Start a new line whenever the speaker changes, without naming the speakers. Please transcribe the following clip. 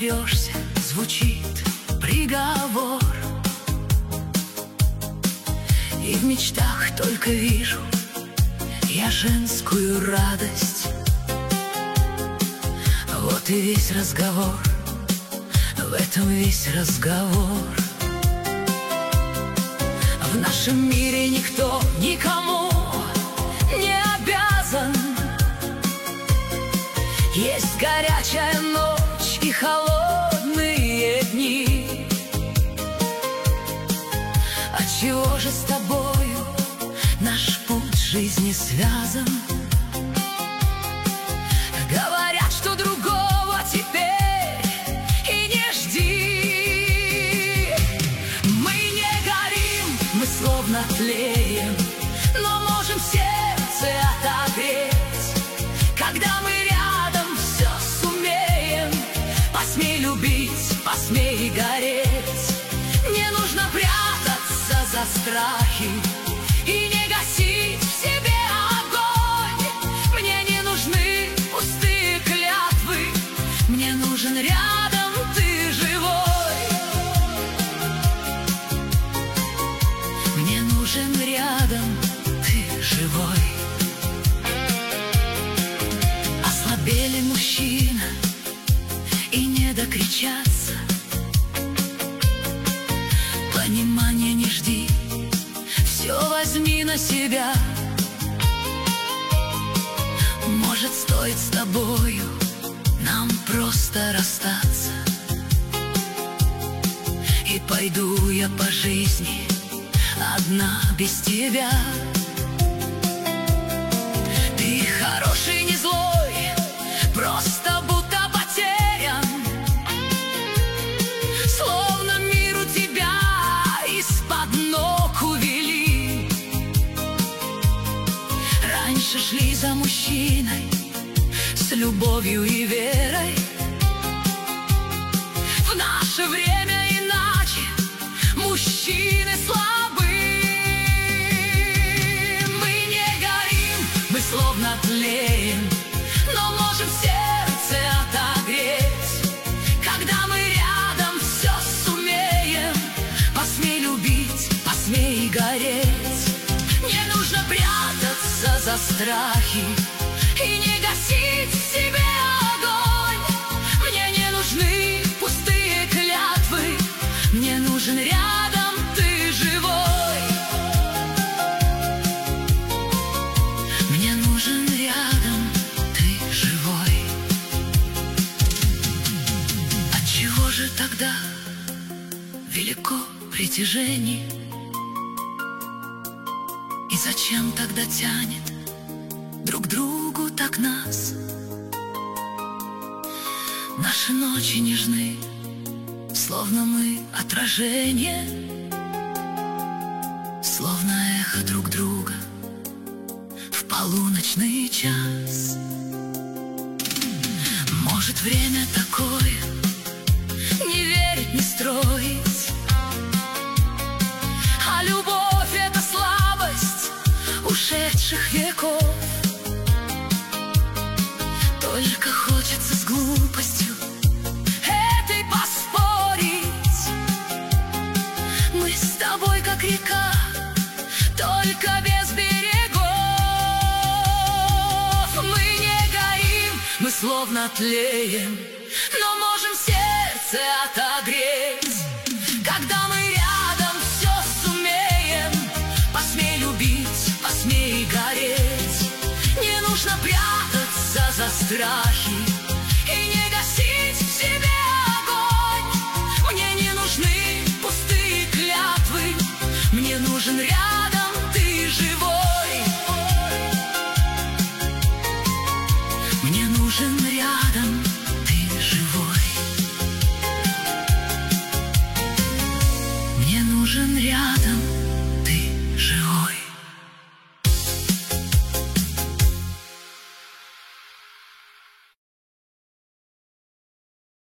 дерешься, звучит приговор. И в мечтах только вижу я женскую радость. Вот и весь разговор, в этом весь разговор. В нашем мире никто никому не обязан. Есть горячая ночь и холодные дни. Отчего же с тобою наш путь жизни связан? Говорят, что другого теперь и не жди. Мы не горим, мы словно тлеем, но можем сердце отогреть. Когда мы рядом, все сумеем. Посмей любить, посмей гореть. Не нужно прятаться за страхи и не гасить в себе огонь. Мне не нужны пустые клятвы, мне нужен рядом ты живой. Мне нужен рядом ты живой. Ослабели мужчина и не докричаться. Понимания не жди, все возьми на себя. Может, стоит с тобою нам просто расстаться. И пойду я по жизни одна без тебя. Ты хороший, не злой, просто будто потерян. Словно миру тебя из-под ног увели. Раньше шли за мужчиной с любовью и верой. В наше время иначе, мужчины слабы. Мы не горим, мы словно тлеем, но можем сердце отогреть. Когда мы рядом, все сумеем. Посмей любить, посмей гореть. Не нужно прятаться за страхи и не гасить в себе огонь. Мне не нужны пустые клятвы, мне нужен рядом ты живой. Мне нужен рядом ты живой. Отчего же тогда велико притяжение? И зачем тогда тянет друг к другу так нас? Наши ночи нежны, словно мы отражение, словно эхо друг друга в полуночный час. Может, время такое, не верить, не строить, а любовь — это слабость ушедших веков. Только хочется с глупостью этой поспорить. Мы с тобой как река, только без берегов. Мы не горим, мы словно тлеем, но можем сердце отогреть. Когда мы рядом, все сумеем. Посмей любить, посмей гореть. Не нужно прятаться за страхи и не гасить в себе огонь. Мне не нужны пустые клятвы, мне нужен ряд.